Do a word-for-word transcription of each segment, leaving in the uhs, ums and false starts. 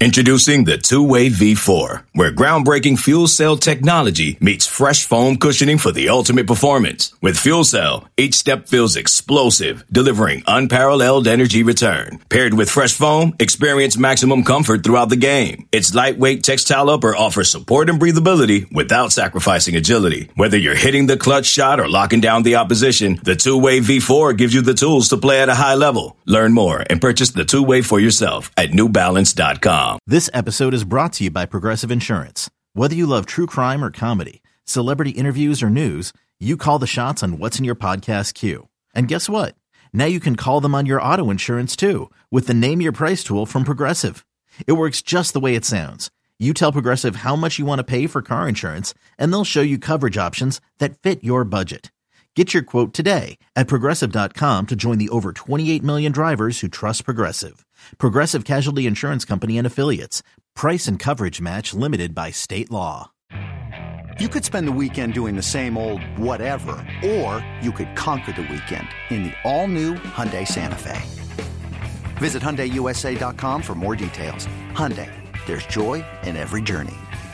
Introducing the two-way V four, where groundbreaking fuel cell technology meets fresh foam cushioning for the ultimate performance. With fuel cell, each step feels explosive, delivering unparalleled energy return. Paired with fresh foam, experience maximum comfort throughout the game. Its lightweight textile upper offers support and breathability without sacrificing agility. Whether you're hitting the clutch shot or locking down the opposition, the two-way V four gives you the tools to play at a high level. Learn more and purchase the two-way for yourself at new balance dot com. This episode is brought to you by Progressive Insurance. Whether you love true crime or comedy, celebrity interviews or news, you call the shots on what's in your podcast queue. And guess what? Now you can call them on your auto insurance too with the Name Your Price tool from Progressive. It works just the way it sounds. You tell Progressive how much you want to pay for car insurance, and they'll show you coverage options that fit your budget. Get your quote today at progressive dot com to join the over twenty-eight million drivers who trust Progressive. Progressive Casualty Insurance Company and Affiliates. Price and coverage match limited by state law. You could spend the weekend doing the same old whatever, or you could conquer the weekend in the all-new Hyundai Santa Fe. Visit Hyundai U S A dot com for more details. Hyundai, there's joy in every journey.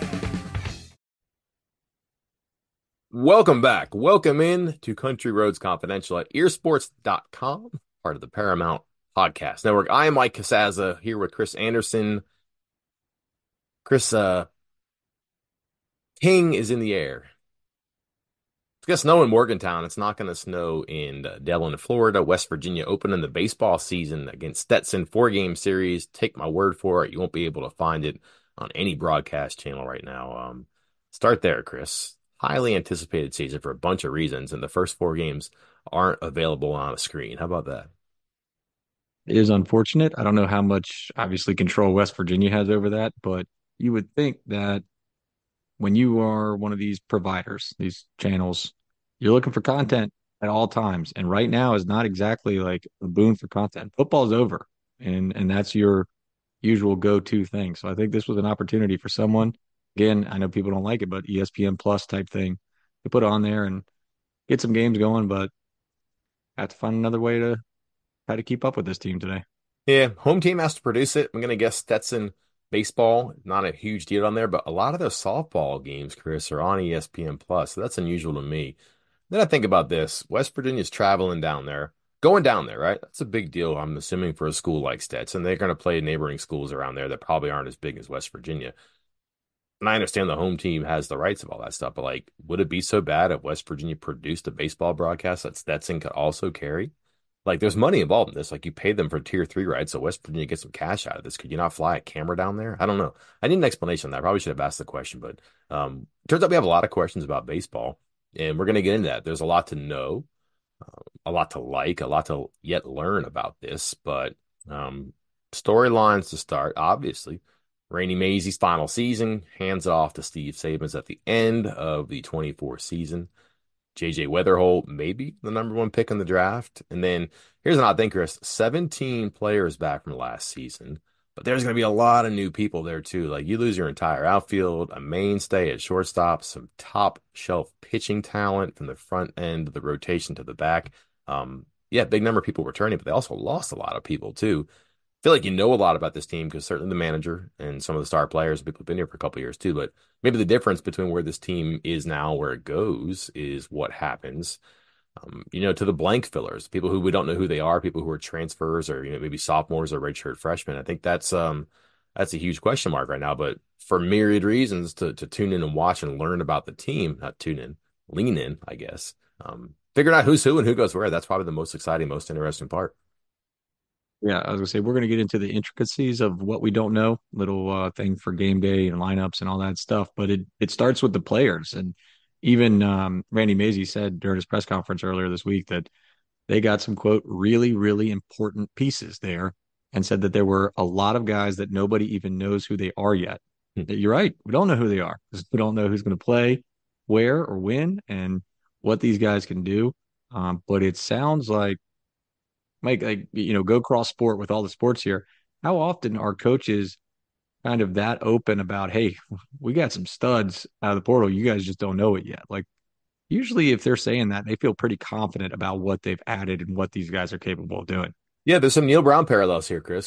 Welcome back. Welcome in to Country Roads Confidential at ear sports dot com, part of the Paramount Podcast Network. I am Mike Casazza here with Chris Anderson. Chris, uh, King is in the air. It's going to snow in Morgantown. It's not going to snow in uh, Delaware, Florida. West Virginia opening the baseball season against Stetson. Four-game series. Take my word for it. You won't be able to find it on any broadcast channel right now. Um, start there, Chris. Highly anticipated season for a bunch of reasons, and the first four games aren't available on a screen. How about that? It is unfortunate. I don't know how much, obviously, control West Virginia has over that, but you would think that when you are one of these providers, these channels, you're looking for content at all times. And right now is not exactly like a boon for content. Football's over, and and that's your usual go-to thing. So I think this was an opportunity for someone. Again, I know people don't like it, but E S P N Plus type thing to put on there and get some games going, but have to find another way to how to keep up with this team today. Yeah, home team has to produce it. I'm going to guess Stetson baseball, not a huge deal on there, but a lot of those softball games, Chris, are on E S P N Plus, so that's unusual to me. Then I think about this. West Virginia's traveling down there, going down there, right? That's a big deal, I'm assuming, for a school like Stetson. They're going to play neighboring schools around there that probably aren't as big as West Virginia. And I understand the home team has the rights of all that stuff, but like, would it be so bad if West Virginia produced a baseball broadcast that Stetson could also carry? Like, there's money involved in this. Like, you paid them for tier three rights, so West Virginia gets some cash out of this. Could you not fly a camera down there? I don't know. I need an explanation on that. I probably should have asked the question, but um, turns out we have a lot of questions about baseball, and we're going to get into that. There's a lot to know, uh, a lot to like, a lot to yet learn about this, but um, storylines to start, obviously. Randy Mazey's final season, hands it off to Steve Sabins at the end of the twenty-four season. J J Weatherholt, maybe the number one pick in the draft. And then here's an odd thing, Chris. seventeen players back from last season, but there's going to be a lot of new people there too. Like, you lose your entire outfield, a mainstay at shortstop, some top shelf pitching talent from the front end of the rotation to the back. Um, yeah, big number of people returning, but they also lost a lot of people too. I feel like you know a lot about this team because certainly the manager and some of the star players, people have been here for a couple of years too, but maybe the difference between where this team is now, where it goes, is what happens, um, you know, to the blank fillers, people who we don't know who they are, people who are transfers or, you know, maybe sophomores or redshirt freshmen. I think that's um, that's a huge question mark right now, but for myriad reasons to to tune in and watch and learn about the team, not tune in, lean in, I guess, um, figuring out who's who and who goes where. That's probably the most exciting, most interesting part. Yeah, I was gonna say we're gonna get into the intricacies of what we don't know, little uh, thing for game day and lineups and all that stuff. But it it starts with the players, and even um, Randy Mazey said during his press conference earlier this week that they got some quote really really important pieces there, and said that there were a lot of guys that nobody even knows who they are yet. Hmm. You're right, we don't know who they are because we don't know who's going to play, where or when, and what these guys can do. Um, but it sounds like. Mike, like, you know, go cross sport with all the sports here. How often are coaches kind of that open about, hey, we got some studs out of the portal. You guys just don't know it yet. Like, usually if they're saying that, they feel pretty confident about what they've added and what these guys are capable of doing. Yeah, there's some Neil Brown parallels here, Chris.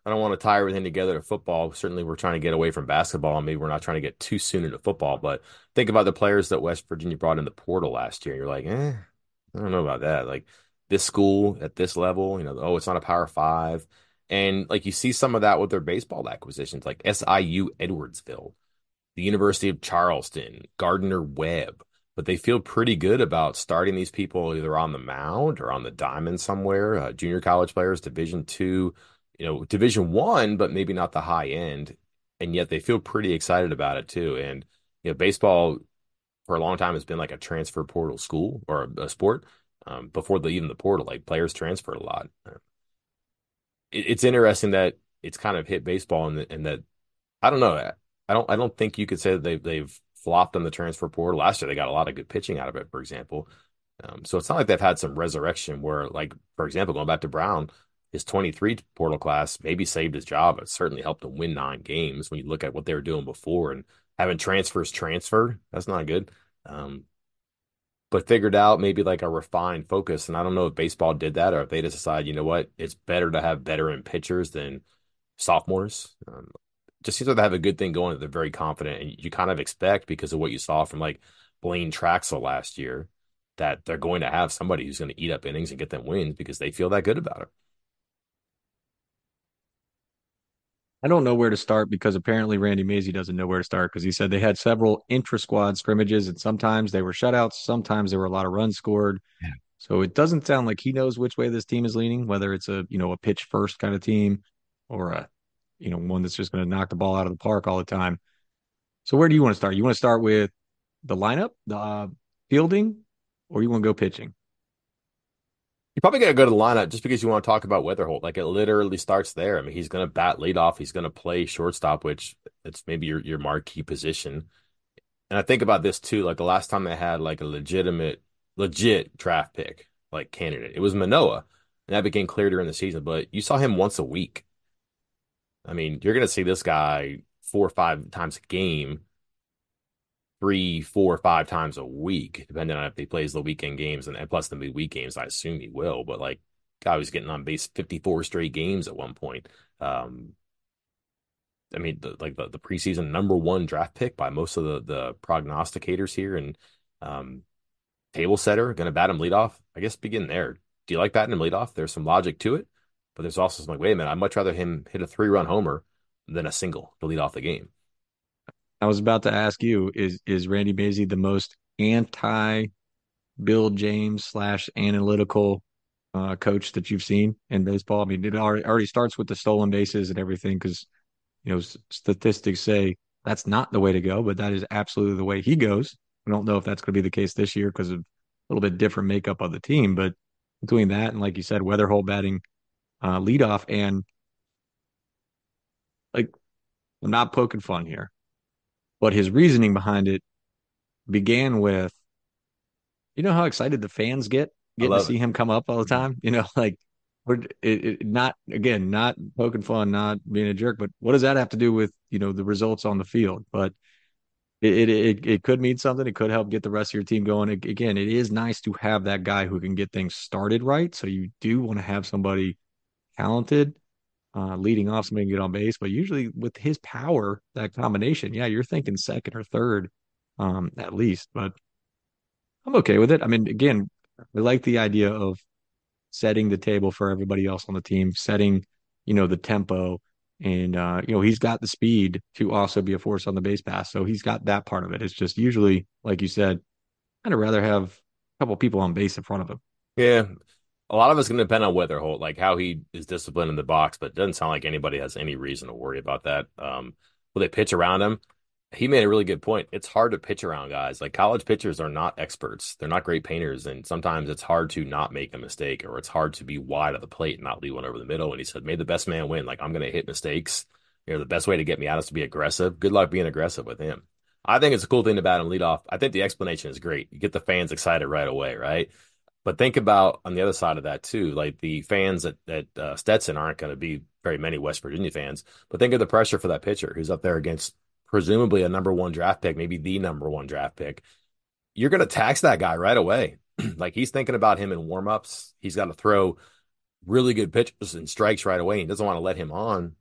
I don't want to tie everything together to football. Certainly, we're trying to get away from basketball, and maybe we're not trying to get too soon into football. But think about the players that West Virginia brought in the portal last year. You're like, eh, I don't know about that. Like this school at this level, you know, oh, it's not a Power Five, and like you see some of that with their baseball acquisitions, like S I U Edwardsville, the University of Charleston, Gardner Webb. But they feel pretty good about starting these people either on the mound or on the diamond somewhere. Uh, junior college players, Division two, you know, Division one, but maybe not the high end. And yet they feel pretty excited about it too. And you know, baseball for a long time has been like a transfer portal school or a, a sport. Um, before the even the portal, like players transfer a lot. It, it's interesting that it's kind of hit baseball and, and that I don't know. I don't I don't think you could say that they've they've flopped on the transfer portal. Last year they got a lot of good pitching out of it, for example. Um, so it's not like they've had some resurrection where, like, for example, going back to Brown, his twenty-three portal class maybe saved his job. It certainly helped him win nine games when you look at what they were doing before and having transfers transfer. That's not good. Um, but figured out maybe like a refined focus. And I don't know if baseball did that or if they just decided, you know what, it's better to have veteran pitchers than sophomores. Um, just seems like they have a good thing going. They're very confident, and you kind of expect because of what you saw from like Blaine Traxel last year that they're going to have somebody who's going to eat up innings and get them wins because they feel that good about it. I don't know where to start because apparently Randy Mazie doesn't know where to start because he said they had several intra-squad scrimmages and sometimes they were shutouts, sometimes there were a lot of runs scored. Yeah. So it doesn't sound like he knows which way this team is leaning, whether it's a, you know, a pitch first kind of team or a, you know, one that's just going to knock the ball out of the park all the time. So where do you want to start? You want to start with the lineup, the uh, fielding, or you want to go pitching? You're probably going to go to the lineup just because you want to talk about Weatherholt. Like it literally starts there. I mean, he's going to bat leadoff. He's going to play shortstop, which it's maybe your, your marquee position. And I think about this too. Like the last time they had like a legitimate, legit draft pick, like candidate, it was Manoah. And that became clear during the season, but you saw him once a week. I mean, you're going to see this guy four or five times a game, three, four, five times a week, depending on if he plays the weekend games and, and plus the midweek games. I assume he will, but like, guy was getting on base fifty-four straight games at one point. Um, I mean, the, like the, the preseason number one draft pick by most of the the prognosticators here, and um, table setter, going to bat him leadoff. I guess begin there. Do you like batting him leadoff? There's some logic to it, but there's also some like, wait a minute, I'd much rather him hit a three run homer than a single to lead off the game. I was about to ask you, is is Randy Mazie the most anti Bill James slash analytical uh, coach that you've seen in baseball? I mean, it already, already starts with the stolen bases and everything because, you know, statistics say that's not the way to go, but that is absolutely the way he goes. I don't know if that's going to be the case this year because of a little bit different makeup of the team, but between that and, like you said, Weatherholt batting uh, leadoff, and like, I'm not poking fun here, but his reasoning behind it began with, you know how excited the fans get I getting to love see it. him come up all the time? You know, like we're it, it, not again, not poking fun, not being a jerk, but what does that have to do with, you know, the results on the field? But it it it, it could mean something. It could help get the rest of your team going. It, again, it is nice to have that guy who can get things started right. So you do want to have somebody talented uh, leading off, somebody can get on base. But usually with his power, that combination, yeah, you're thinking second or third um, at least. But I'm okay with it. I mean, again, I like the idea of setting the table for everybody else on the team, setting, you know, the tempo. And, uh, you know, he's got the speed to also be a force on the base pass. So he's got that part of it. It's just usually, like you said, I'd rather have a couple people on base in front of him. Yeah. A lot of it's going to depend on Weatherholt, like how he is disciplined in the box, but it doesn't sound like anybody has any reason to worry about that. Um, will they pitch around him? He made a really good point. It's hard to pitch around guys. Like college pitchers are not experts. They're not great painters. And sometimes it's hard to not make a mistake, or it's hard to be wide of the plate and not leave one over the middle. And he said, may the best man win. Like I'm going to hit mistakes. You know, the best way to get me out is to be aggressive. Good luck being aggressive with him. I think it's a cool thing to bat him lead off. I think the explanation is great. You get the fans excited right away, right? But think about on the other side of that too, like the fans at, at uh, Stetson aren't going to be very many West Virginia fans. But think of the pressure for that pitcher who's up there against presumably a number one draft pick, maybe the number one draft pick. You're going to tax that guy right away. Like he's thinking about him in warmups. He's got to throw really good pitches and strikes right away and doesn't want to let him on,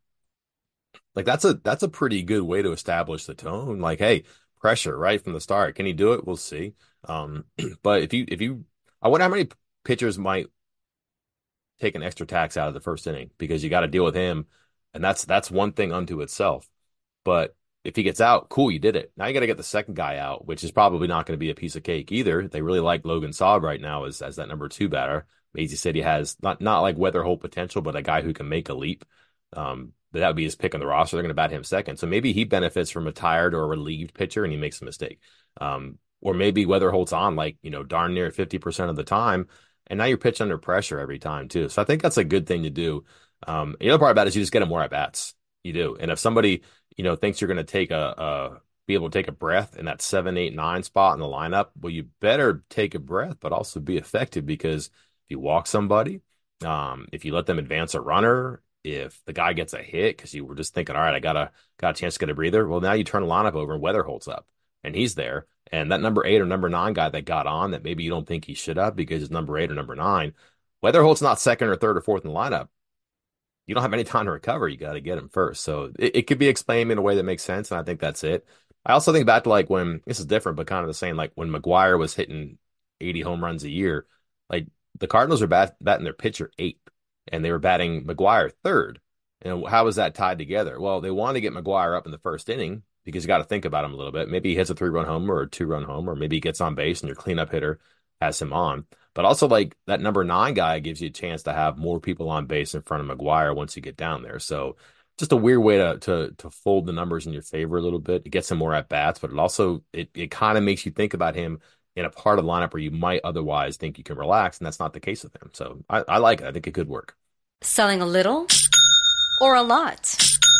like that's a that's a pretty good way to establish the tone. Like, hey, pressure right from the start. Can he do it? We'll see. Um, but if you if you, I wonder how many pitchers might take an extra tax out of the first inning because you got to deal with him, and that's that's one thing unto itself. But if he gets out, cool, you did it. Now you got to get the second guy out, which is probably not going to be a piece of cake either. They really like Logan Saab right now as as that number two batter. Maisie said he has not not like Weatherholt potential, but a guy who can make a leap. Um, that would be his pick on the roster. They're going to bat him second. So maybe he benefits from a tired or a relieved pitcher and he makes a mistake. Um, or maybe Weatherholt's on like, you know, darn near fifty percent of the time. And now you're pitched under pressure every time too. So I think that's a good thing to do. Um, the other part about it is you just get them more at bats. You do. And if somebody, you know, thinks you're going to take a, a, be able to take a breath in that seven, eight, nine spot in the lineup, well, you better take a breath, but also be effective because if you walk somebody, um, if you let them advance a runner, if the guy gets a hit because you were just thinking, all right, I got a got a chance to get a breather. Well, now you turn the lineup over and Weatherholt's up and he's there. And that number eight or number nine guy that got on that maybe you don't think he should have because it's number eight or number nine, Weatherholt's not second or third or fourth in the lineup. You don't have any time to recover. You got to get him first. So it, it could be explained in a way that makes sense. And I think that's it. I also think back to like when this is different, but kind of the same, like when McGwire was hitting eighty home runs a year, like the Cardinals are bat, batting their pitcher eighth and they were batting McGwire third. And how was that tied together? Well, they wanted to get McGwire up in the first inning because you got to think about him a little bit. Maybe he hits a three run homer or a two run homer, or maybe he gets on base and your cleanup hitter has him on. But also, like that number nine guy gives you a chance to have more people on base in front of McGwire once you get down there. So just a weird way to to to fold the numbers in your favor a little bit. It gets him more at bats, but it also it it kind of makes you think about him in a part of the lineup where you might otherwise think you can relax, and that's not the case with him. So I, I like it. I think it could work. Selling a little or a lot?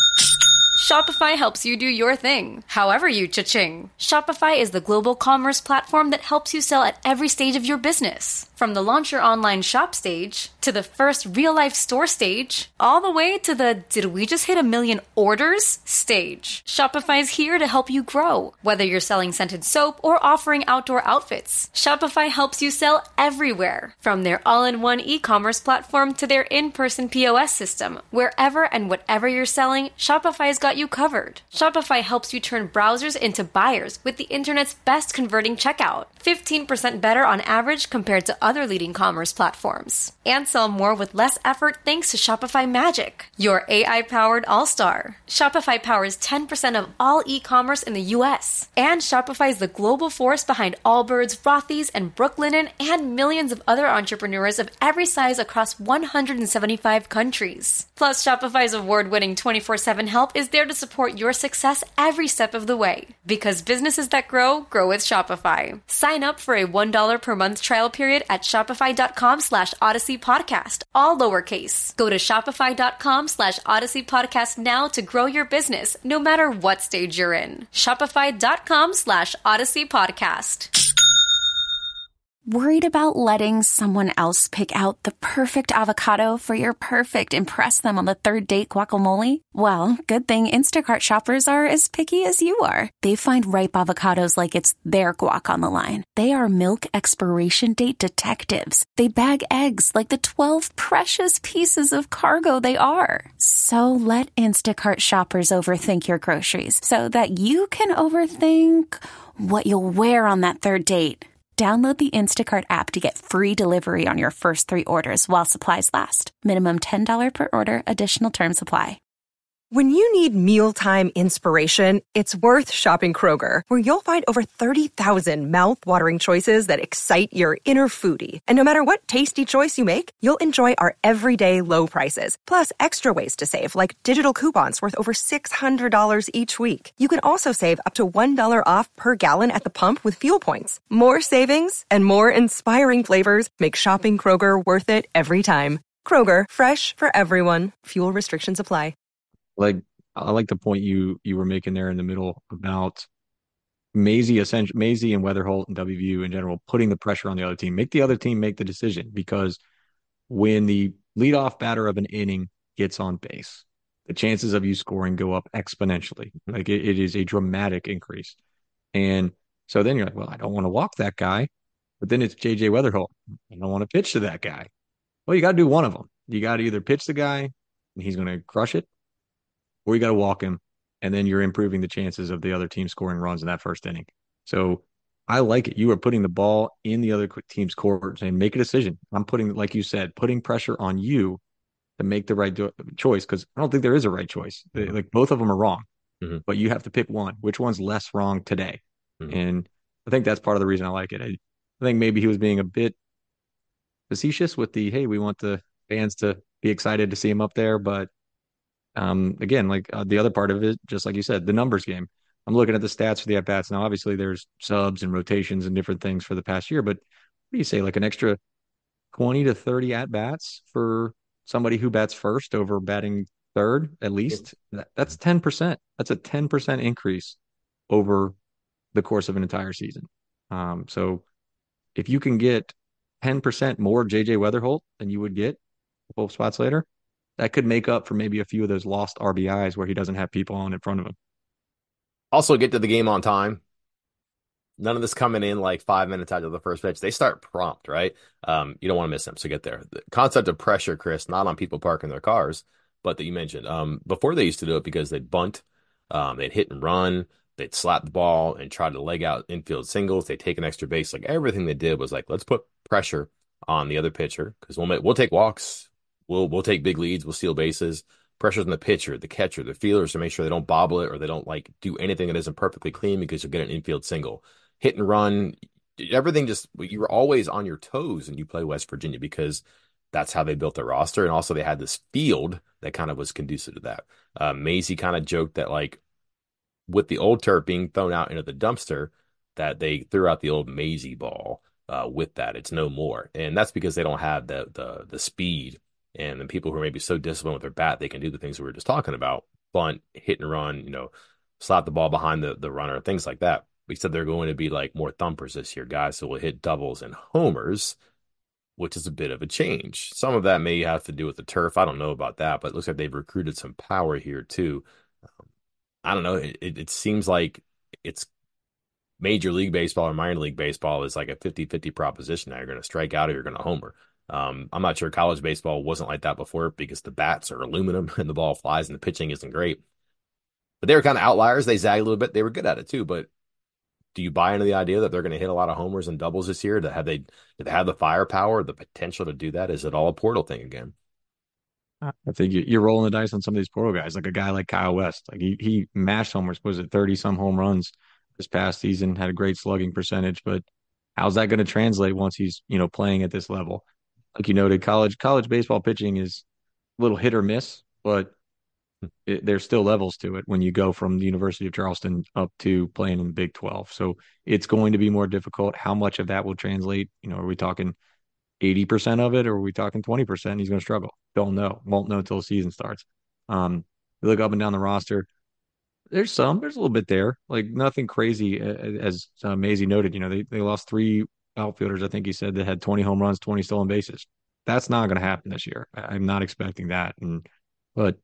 Shopify helps you do your thing, however you cha-ching. Shopify is the global commerce platform that helps you sell at every stage of your business. From the launch your online shop stage, to the first real-life store stage, all the way to the did we just hit a million orders stage. Shopify's here to help you grow, whether you're selling scented soap or offering outdoor outfits. Shopify helps you sell everywhere, from their all-in-one e-commerce platform to their in-person P O S system. Wherever and whatever you're selling, Shopify's got you covered. Shopify helps you turn browsers into buyers with the internet's best converting checkout. fifteen percent better on average compared to other leading commerce platforms. And sell more with less effort thanks to Shopify Magic, your A I-powered all-star. Shopify powers ten percent of all e-commerce in the U S. And Shopify is the global force behind Allbirds, Rothy's, and Brooklinen, and millions of other entrepreneurs of every size across one hundred seventy-five countries. Plus, Shopify's award-winning twenty-four seven help is there to support your success every step of the way. Because businesses that grow, grow with Shopify. Sign up for a one dollar per month trial period at shopify.com slash Odyssey Podcast, all lowercase. Go to shopify.com slash Odyssey Podcast now to grow your business, no matter what stage you're in. Shopify.com slash Odyssey Podcast. Worried about letting someone else pick out the perfect avocado for your perfect impress them on the third date guacamole? Well, good thing Instacart shoppers are as picky as you are. They find ripe avocados like it's their guac on the line. They are milk expiration date detectives. They bag eggs like the twelve precious pieces of cargo they are. So let Instacart shoppers overthink your groceries so that you can overthink what you'll wear on that third date. Download the Instacart app to get free delivery on your first three orders while supplies last. Minimum ten dollars per order. Additional terms apply. When you need mealtime inspiration, it's worth shopping Kroger, where you'll find over thirty thousand mouth-watering choices that excite your inner foodie. And no matter what tasty choice you make, you'll enjoy our everyday low prices, plus extra ways to save, like digital coupons worth over six hundred dollars each week. You can also save up to one dollar off per gallon at the pump with fuel points. More savings and more inspiring flavors make shopping Kroger worth it every time. Kroger, fresh for everyone. Fuel restrictions apply. Like, I like the point you you were making there in the middle about Maisie, essentially, Maisie and Weatherholt and W V U in general, putting the pressure on the other team. Make the other team make the decision, because when the leadoff batter of an inning gets on base, the chances of you scoring go up exponentially. Like it, it is a dramatic increase. And so then you're like, well, I don't want to walk that guy, but then it's J J Weatherholt. I don't want to pitch to that guy. Well, you got to do one of them. You got to either pitch the guy and he's going to crush it, or you got to walk him, and then you're improving the chances of the other team scoring runs in that first inning. So I like it. You are putting the ball in the other team's court and make a decision. I'm putting, like you said, putting pressure on you to make the right do- choice, because I don't think there is a right choice. Mm-hmm. Like both of them are wrong, mm-hmm. but you have to pick one. Which one's less wrong today? Mm-hmm. And I think that's part of the reason I like it. I, I think maybe he was being a bit facetious with the, hey, we want the fans to be excited to see him up there. But um, again, like uh, the other part of it, just like you said, the numbers game. I'm looking at the stats for the at-bats. Now, obviously, there's subs and rotations and different things for the past year, but what do you say, like an extra twenty to thirty at-bats for somebody who bats first over batting third, at least? That, that's ten percent. That's a ten percent increase over the course of an entire season. Um, so if you can get ten percent more J J Weatherholt than you would get twelve spots later, that could make up for maybe a few of those lost R B Is where he doesn't have people on in front of him. Also, get to the game on time. None of this coming in like five minutes after the first pitch. They start prompt, right? Um, you don't want to miss them, so get there. The concept of pressure, Chris, not on people parking their cars, but that you mentioned. Um, before they used to do it because they'd bunt, um, they'd hit and run, they'd slap the ball and try to leg out infield singles. They'd take an extra base. Like everything they did was like, let's put pressure on the other pitcher because we'll make, we'll take walks, we'll we'll take big leads, we'll steal bases. Pressure's on the pitcher, the catcher, the fielders to make sure they don't bobble it or they don't like do anything that isn't perfectly clean because you'll get an infield single. Hit and run, everything just, you're always on your toes and you play West Virginia because that's how they built their roster. And also they had this field that kind of was conducive to that. Uh, Mazey kind of joked that like with the old turf being thrown out into the dumpster, that they threw out the old Mazey ball uh, with that. It's no more. And that's because they don't have the the the speed. And the people who are maybe so disciplined with their bat, they can do the things we were just talking about, bunt, hit and run, you know, slap the ball behind the, the runner, things like that. We said they're going to be like more thumpers this year, guys. So we'll hit doubles and homers, which is a bit of a change. Some of that may have to do with the turf. I don't know about that, but it looks like they've recruited some power here too. Um, I don't know. It, it, it seems like it's Major League Baseball or minor league baseball is like a fifty-fifty proposition. Now you're going to strike out or you're going to homer. Um, I'm not sure college baseball wasn't like that before because the bats are aluminum and the ball flies and the pitching isn't great. But they were kind of outliers. They zagged a little bit. They were good at it too. But do you buy into the idea that they're going to hit a lot of homers and doubles this year? To have they, do they have the firepower, the potential to do that? Is it all a portal thing again? I think you're rolling the dice on some of these portal guys, like a guy like Kyle West. Like he he mashed homers, was it thirty some home runs this past season? Had a great slugging percentage, but how's that going to translate once he's you know playing at this level? Like you noted, college college baseball pitching is a little hit or miss, but it, there's still levels to it when you go from the University of Charleston up to playing in the Big twelve. So it's going to be more difficult. How much of that will translate? You know, are we talking eighty percent of it or are we talking twenty percent? He's going to struggle. Don't know. Won't know until the season starts. Um, you look up and down the roster. There's some. There's a little bit there. Like nothing crazy. As uh, Mazey noted, you know, they, they lost three outfielders, I think he said, that had twenty home runs, twenty stolen bases. That's not going to happen this year. I'm not expecting that. And but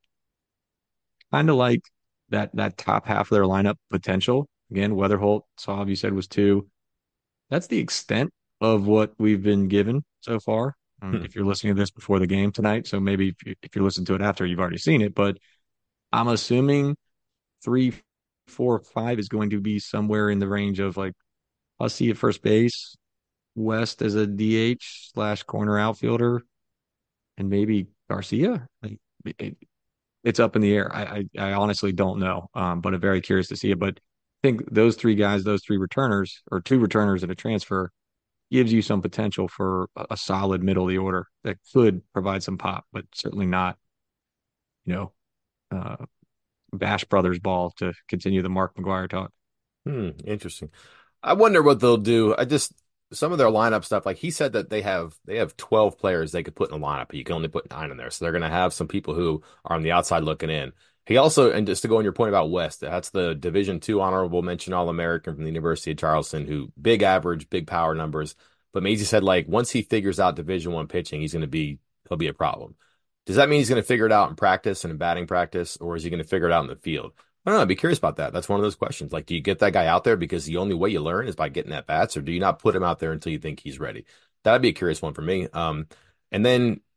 kind of like that that top half of their lineup potential. Again, Weatherholt, Saab, you said was two. That's the extent of what we've been given so far. Um, hmm. If you're listening to this before the game tonight, so maybe if, you, if you're listening to it after, you've already seen it. But I'm assuming three, four, five is going to be somewhere in the range of like Hussey at first base, West as a D H slash corner outfielder, and maybe Garcia. Like, it, it's up in the air. I, I, I honestly don't know, um, but I'm very curious to see it. But I think those three guys, those three returners, or two returners and a transfer, gives you some potential for a, a solid middle of the order that could provide some pop, but certainly not, you know, uh, Bash Brothers ball to continue the Mark McGwire talk. Hmm, interesting. I wonder what they'll do. I just some of their lineup stuff, like he said that they have they have twelve players they could put in the lineup, but you can only put nine in there. So they're going to have some people who are on the outside looking in. He also, and just to go on your point about West, that's the Division two honorable mention All-American from the University of Charleston, who big average, big power numbers. But Mazey said, like, once he figures out Division one pitching, he's going to be, he'll be a problem. Does that mean he's going to figure it out in practice and in batting practice, or is he going to figure it out in the field? I don't know. I'd be curious about that. That's one of those questions. Like, do you get that guy out there because the only way you learn is by getting at bats, or do you not put him out there until you think he's ready? That'd be a curious one for me. Um, and then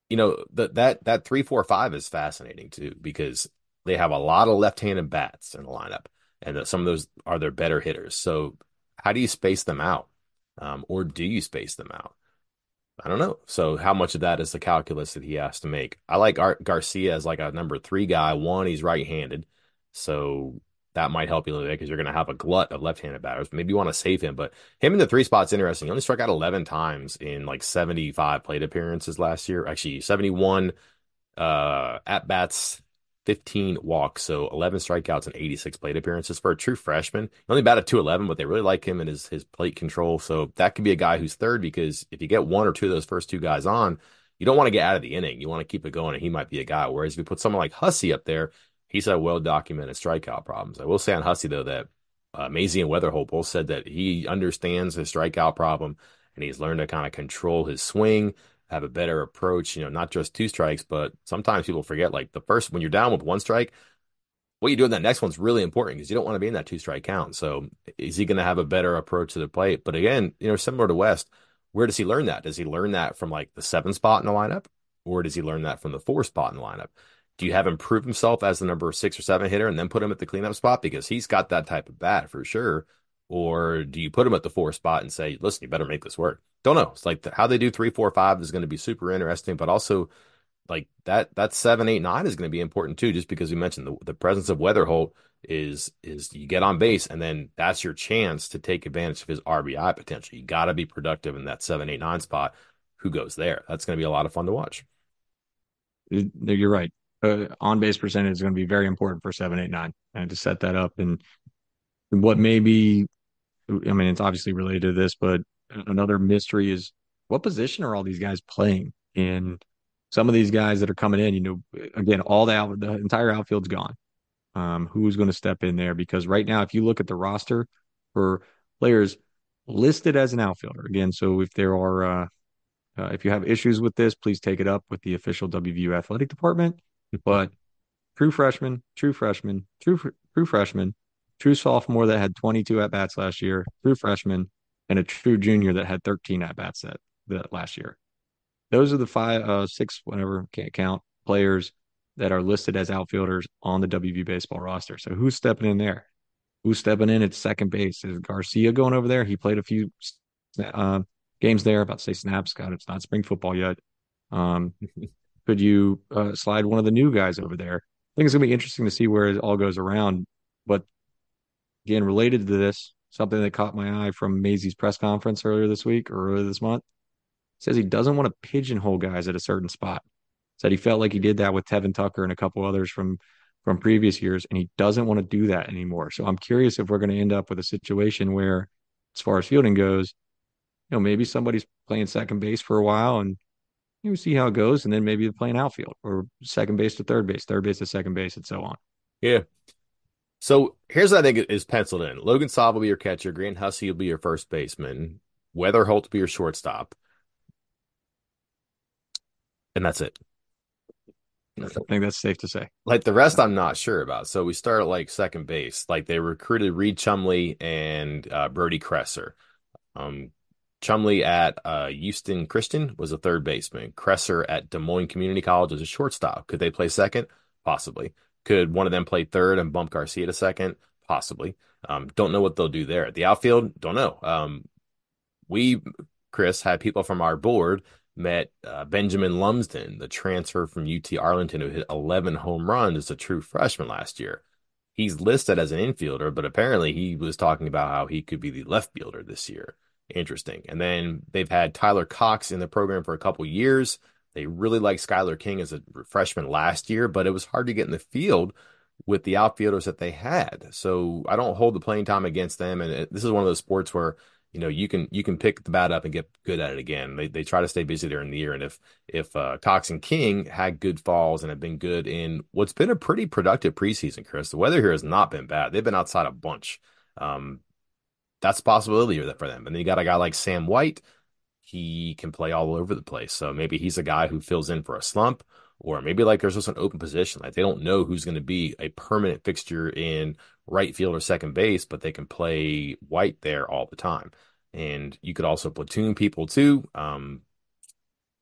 you know, that that that three four five is fascinating too because they have a lot of left-handed bats in the lineup, and that some of those are their better hitters. So how do you space them out, um, or do you space them out? I don't know. So how much of that is the calculus that he has to make? I like Art Garcia as like a number three guy. One, he's right-handed, so that might help you a little bit because you're going to have a glut of left-handed batters. Maybe you want to save him, but him in the three spot's interesting. He only struck out eleven times in like seventy-five plate appearances last year. Actually, seventy-one uh, at bats, fifteen walks, so eleven strikeouts and eighty-six plate appearances for a true freshman. He only batted two eleven, but they really like him and his his plate control. So that could be a guy who's third because if you get one or two of those first two guys on, you don't want to get out of the inning. You want to keep it going, and he might be a guy. Whereas if you put someone like Hussey up there, he's had well-documented strikeout problems. I will say on Hussey, though, that uh, Maisie and Weatherholt both said that he understands his strikeout problem, and he's learned to kind of control his swing, have a better approach, you know, not just two strikes, but sometimes people forget, like, the first, when you're down with one strike, what you do in that next one's really important because you don't want to be in that two-strike count. So is he going to have a better approach to the plate? But again, you know, similar to West, where does he learn that? Does he learn that from, like, the seven spot in the lineup, or does he learn that from the four spot in the lineup? Do you have him prove himself as the number six or seven hitter and then put him at the cleanup spot because he's got that type of bat for sure? Or do you put him at the four spot and say, listen, you better make this work? Don't know. It's like the, how they do three, four, five is going to be super interesting, but also like that, that seven, eight, nine is going to be important too, just because we mentioned the, the presence of Weatherholt is, is you get on base and then that's your chance to take advantage of his R B I potential. You got to be productive in that seven, eight, nine spot. Who goes there? That's going to be a lot of fun to watch. You're right. Uh, on base percentage is going to be very important for seven, eight, nine, and to set that up. And what may be, I mean, it's obviously related to this, but another mystery is what position are all these guys playing? And some of these guys that are coming in, you know, again, all the out, the entire outfield's gone. Um, who's going to step in there? Because right now, if you look at the roster for players listed as an outfielder, again, so if there are, uh, uh, if you have issues with this, please take it up with the official W V U athletic department. But true freshman, true freshman, true true freshman, true sophomore that had twenty-two at bats last year, true freshman, and a true junior that had thirteen at bats that, that last year. Those are the five, uh, six, whatever, can't count, players that are listed as outfielders on the W V U baseball roster. So who's stepping in there? Who's stepping in at second base? Is Garcia going over there? He played a few uh, games there. About to say snaps. God, it's not spring football yet. Um, Could you uh, slide one of the new guys over there? I think it's going to be interesting to see where it all goes around. But again, related to this, something that caught my eye from Maisie's press conference earlier this week or earlier this month, says he doesn't want to pigeonhole guys at a certain spot. Said he felt like he did that with Tevin Tucker and a couple others from from previous years, and he doesn't want to do that anymore. So I'm curious if we're going to end up with a situation where, as far as fielding goes, you know, maybe somebody's playing second base for a while and you see how it goes, and then maybe they're playing outfield or second base to third base, third base to second base, and so on. Yeah. So here's what I think is penciled in. Logan Saab will be your catcher. Grant Hussey will be your first baseman. Weatherholt will be your shortstop. And that's it. I think that's safe to say. Like the rest, I'm not sure about. So we start at like second base. Like they recruited Reed Chumley and uh, Brody Kresser. Um, Chumley at uh, Houston Christian was a third baseman. Kresser at Des Moines Community College was a shortstop. Could they play second? Possibly. Could one of them play third and bump Garcia to second? Possibly. Um, don't know what they'll do there. At the outfield, don't know. Um, we, Chris, had people from our board met uh, Benjamin Lumsden, the transfer from U T Arlington, who hit eleven home runs as a true freshman last year. He's listed as an infielder, but apparently he was talking about how he could be the left fielder this year. Interesting. And then they've had Tyler Cox in the program for a couple years. They really liked Skylar King as a freshman last year, but it was hard to get in the field with the outfielders that they had. So I don't hold the playing time against them. And it, this is one of those sports where, you know, you can you can pick the bat up and get good at it again. They they try to stay busy during the year. And if if uh, Cox and King had good falls and have been good in what's been a pretty productive preseason, Chris, the weather here has not been bad. They've been outside a bunch. Um, that's a possibility for them. And then you got a guy like Sam White. He can play all over the place. So maybe he's a guy who fills in for a slump, or maybe like there's just an open position. Like they don't know who's going to be a permanent fixture in right field or second base, but they can play White there all the time. And you could also platoon people too. Um,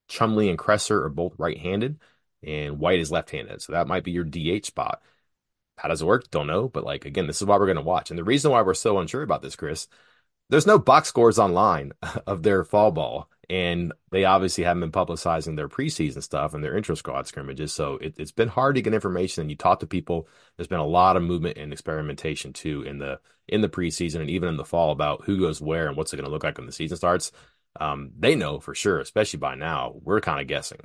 Chumley and Cresser are both right-handed, and White is left-handed. So that might be your D H spot. How does it work? Don't know. But like, again, this is why we're going to watch. And the reason why we're so unsure about this, Chris, there's no box scores online of their fall ball. And they obviously haven't been publicizing their preseason stuff and their intra squad scrimmages. So it, it's been hard to get information. And you talk to people, there's been a lot of movement and experimentation too in the in the preseason and even in the fall about who goes where and what's it going to look like when the season starts. Um, they know for sure, especially by now. We're kind of guessing.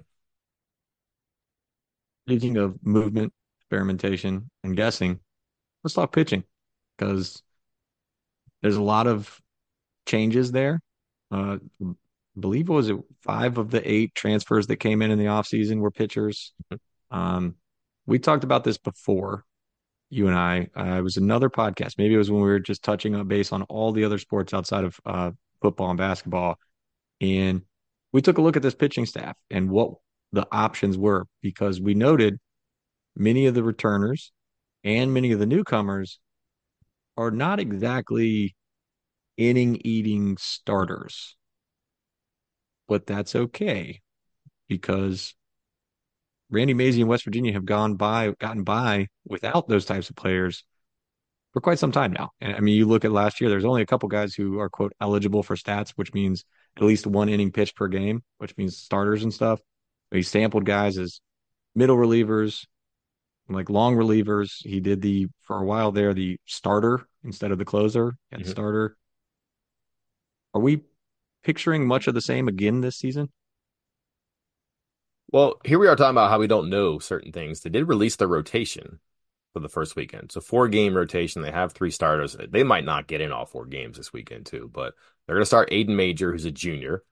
Speaking of movement, experimentation, and guessing, let's talk pitching because there's a lot of changes there. Uh, I believe it was five of the eight transfers that came in in the offseason were pitchers. Um, we talked about this before, you and I. Uh, it was another podcast. Maybe it was when we were just touching on base on all the other sports outside of uh, football and basketball. And we took a look at this pitching staff and what the options were because we noted many of the returners and many of the newcomers are not exactly inning-eating starters. But that's okay because Randy Mazey and West Virginia have gone by, gotten by without those types of players for quite some time now. And I mean, you look at last year, there's only a couple guys who are, quote, eligible for stats, which means at least one inning pitched per game, which means starters and stuff. But he sampled guys as middle relievers, like long relievers. He did the, for a while there, the starter instead of the closer and mm-hmm. starter. Are we picturing much of the same again this season? Well, here we are talking about how we don't know certain things. They did release the rotation for the first weekend. So four-game rotation. They have three starters. They might not get in all four games this weekend, too. But they're going to start Aiden Major, who's a junior.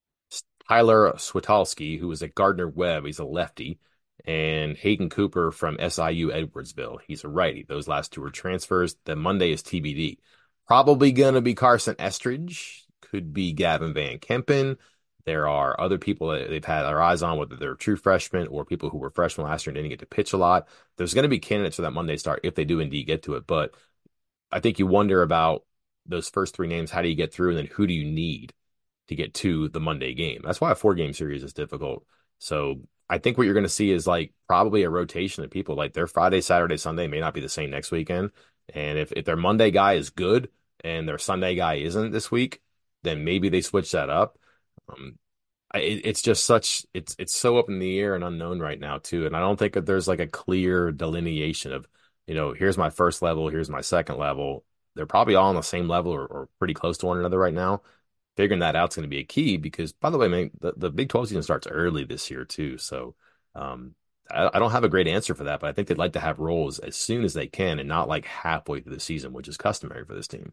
Tyler Switalski, who is at Gardner-Webb. He's a lefty. And Hayden Cooper from S I U Edwardsville. He's a righty. Those last two are transfers. Then Monday is T B D. Probably going to be Carson Estridge. Could be Gavin Van Kempen. There are other people that they've had their eyes on, whether they're true freshmen or people who were freshmen last year and didn't get to pitch a lot. There's going to be candidates for that Monday start if they do indeed get to it. But I think you wonder about those first three names. How do you get through? And then who do you need to get to the Monday game? That's why a four-game series is difficult. So I think what you're going to see is like probably a rotation of people. Like their Friday, Saturday, Sunday may not be the same next weekend. And if, if their Monday guy is good and their Sunday guy isn't this week, then maybe they switch that up. Um, I, it, it's just such it's it's so up in the air and unknown right now too, and I don't think that there's like a clear delineation of, you know, here's my first level, here's my second level. They're probably all on the same level or, or pretty close to one another right now. Figuring that out is going to be a key because, by the way, man, the, the Big twelve season starts early this year too. So um, I, I don't have a great answer for that, but I think they'd like to have roles as soon as they can and not like halfway through the season, which is customary for this team.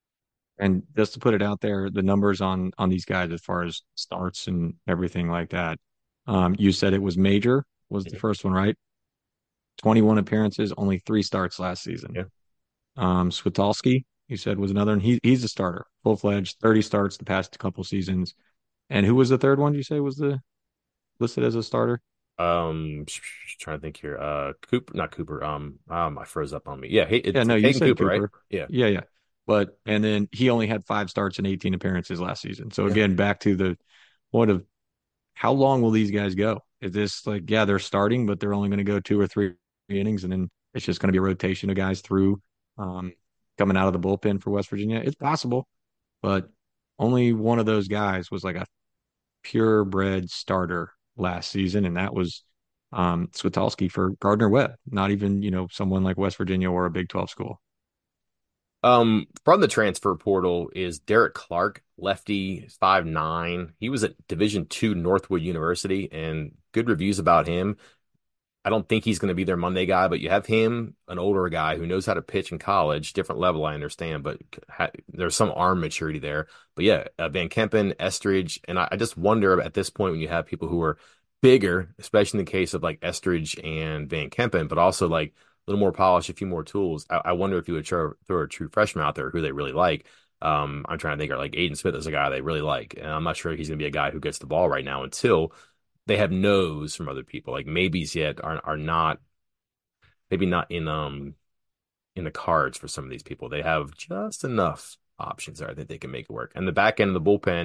And just to put it out there, the numbers on on these guys as far as starts and everything like that. Um, you said it was Major was the first one, right? twenty-one appearances, only three starts last season. Yeah. Um, Switalski, you said, was another, and he he's a starter, full fledged, thirty starts the past couple seasons. And who was the third one? You say was the listed as a starter? Um, trying to think here. Uh, Cooper, not Cooper. Um, um, I froze up on me. Yeah, hey, yeah, no, you Hayden said Cooper, Cooper, right? Yeah, yeah, yeah. But and then he only had five starts and eighteen appearances last season. So yeah. again, back to the point of how long will these guys go? Is this like, yeah, they're starting, but they're only going to go two or three innings, and then it's just going to be a rotation of guys through um, coming out of the bullpen for West Virginia? It's possible, but only one of those guys was like a purebred starter last season, and that was um, Switalski for Gardner-Webb, not even, you know, someone like West Virginia or a Big twelve school. Um, from the transfer portal is Derek Clark, lefty, five nine. He was at Division two Northwood University, and good reviews about him. I don't think he's going to be their Monday guy, but you have him, an older guy who knows how to pitch in college, different level, I understand, but ha- there's some arm maturity there. But yeah, uh, Van Kempen, Estridge, and I, I just wonder at this point when you have people who are bigger, especially in the case of like Estridge and Van Kempen, but also like a little more polish, a few more tools. I, I wonder if you would throw, throw a true freshman out there who they really like. Um, I'm trying to think, or like Aiden Smith is a guy they really like, and I'm not sure he's going to be a guy who gets the ball right now until they have no's from other people. Like maybes yet are are not, maybe not in um in the cards for some of these people. They have just enough options there. I think they can make it work. And the back end of the bullpen,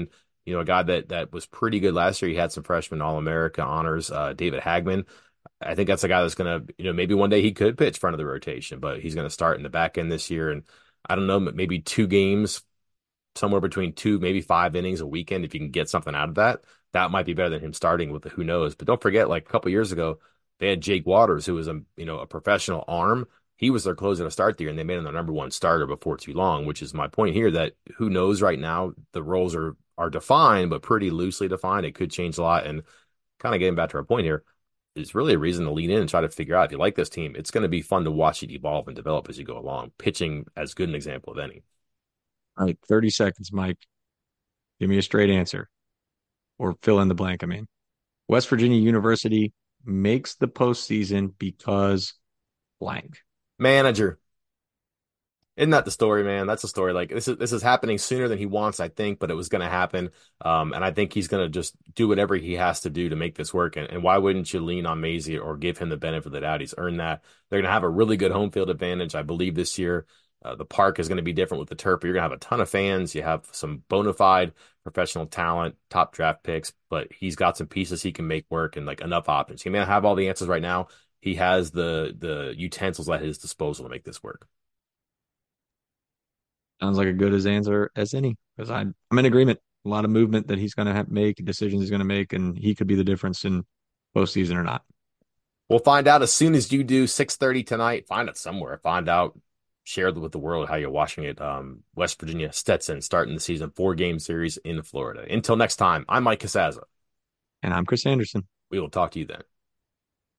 You know, a guy that that was pretty good last year. He had some freshman All-America honors, uh, David Hagman. I think that's a guy that's going to, you know, maybe one day he could pitch front of the rotation, but he's going to start in the back end this year. And I don't know, maybe two games, somewhere between two, maybe five innings a weekend. If you can get something out of that, that might be better than him starting with the who knows. But don't forget, like a couple years ago, they had Jake Waters, who was a, you know, a professional arm. He was their closer to start the year, and they made him the number one starter before too long, which is my point here that who knows right now, the roles are, are defined, but pretty loosely defined. It could change a lot. And kind of getting back to our point here, is really a reason to lean in and try to figure out if you like this team. It's going to be fun to watch it evolve and develop as you go along. Pitching as good an example of any. All right, thirty seconds, Mike. Give me a straight answer or fill in the blank. I mean, West Virginia University makes the postseason because blank. Manager. Isn't that the story, man? That's the story. Like this is this is happening sooner than he wants, I think, but it was going to happen. Um, and I think he's going to just do whatever he has to do to make this work. And, and why wouldn't you lean on Mazey or give him the benefit of the doubt? He's earned that. They're going to have a really good home field advantage, I believe, this year. Uh, the park is going to be different with the turf. You're going to have a ton of fans. You have some bona fide professional talent, top draft picks, but he's got some pieces he can make work and like enough options. He may not have all the answers right now. He has the the utensils at his disposal to make this work. Sounds like a good as answer as any, because I'm I'm in agreement. A lot of movement that he's going to have make, decisions he's going to make, and he could be the difference in postseason or not. We'll find out as soon as you do. six thirty tonight. Find it somewhere. Find out. Share with the world how you're watching it. Um, West Virginia Stetson starting the season four game series in Florida. Until next time, I'm Mike Casazza. And I'm Chris Anderson. We will talk to you then.